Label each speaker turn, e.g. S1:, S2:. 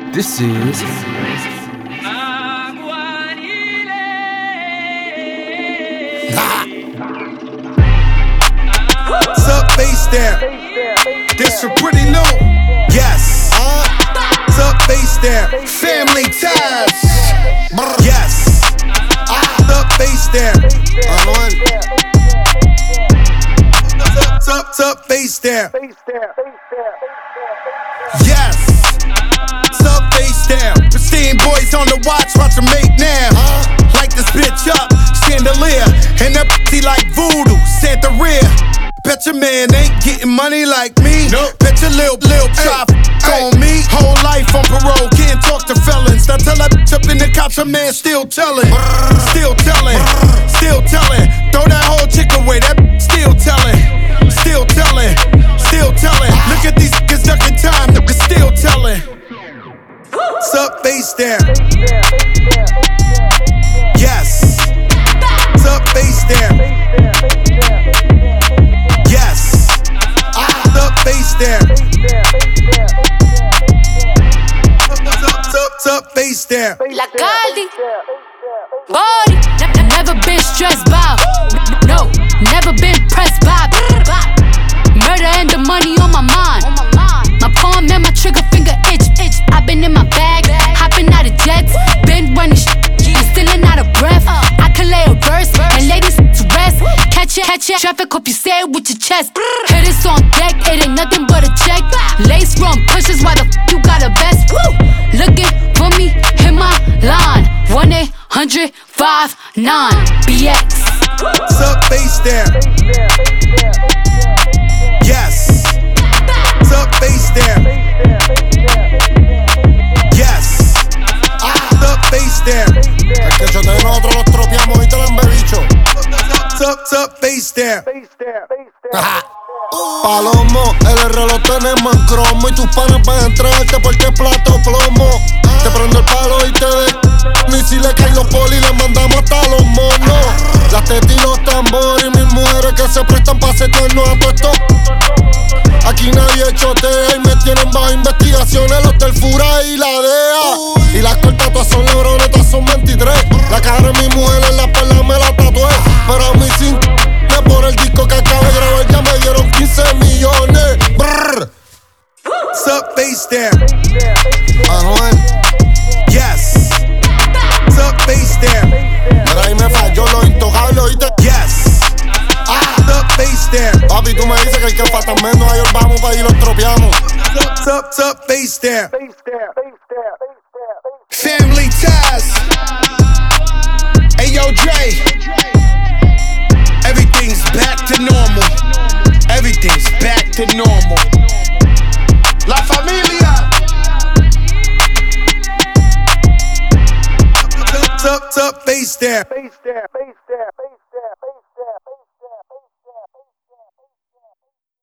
S1: This is
S2: Sup, face there. This for Pretty Lou. Yes. Sup, face there. Family ties. Yes. Sup, face there. Sup, face there. Yes. Sup, face there. Pristine boys on the watch them make now. Light this bitch up, chandelier. And that pussy like voodoo, Santa Rhea. Bet your man ain't getting money like me. Nope. Bet your lil try on me. Whole life on parole, can't talk to felons. Now tell that bitch up in the cops, a man still telling. Still telling. Throw that whole chick away, that still telling. Still telling. Look at these niggas ducking time, niggas still telling. Sup, face there. Yes. Sup, face there. Yes. Sup, face there. Sup, face there.
S3: La Caldi, body, never been stressed by. No, never been pressed by. Murder and the money on my mind. My palm and my trigger finger itch. I've been in my bag, hopping out of jets. Been running and stealing out of breath. I could lay a verse and ladies to rest. Catch it, traffic, hope you say it with your chest. Hit this on deck, it ain't nothing but a check. Lace run pushes, why the you got a vest? Woo! Looking for me, hit my line. 1-800-59 BX.
S2: Sup, face there. Yes. Sup, face there. Yes. Sup, face there.
S4: Es que yo te nosotros los tropeamos y te lo embebicho.
S2: Sup, face there.
S4: Palomo, el reloj tenemos en cromo. Y tus panas van a entrarte porque es plato plomo. Te prendo el palo y te de. Ni si le caen los polis, le mandamos hasta los monos. Las tetas y los tambores y mis mujeres que se prestan pa' setearnos a todo esto. Aquí nadie chotea y me tienen bajo investigaciones los del Fura y la DEA. Y las cortas todas son lebronetas, son 23. La cara de mi mujer en la espalda me la tatué. Pero a mí sin por el disco que acabo de grabar ya me dieron 15 millones. Brrr.
S2: Sup, face there.
S4: Manuel.
S2: Yes. Sup, face there.
S4: Pero ahí me falló lo intocable, ¿oíste?
S2: Yes. Sup, face there.
S4: Papi, tú me dices que el que falta menos, ahí vamos pa' y los tropeamos.
S2: Sup, face there. Family ties. Ayo, Dre. Everything's back to normal. Everything's back to normal. La familia. Sup, face there.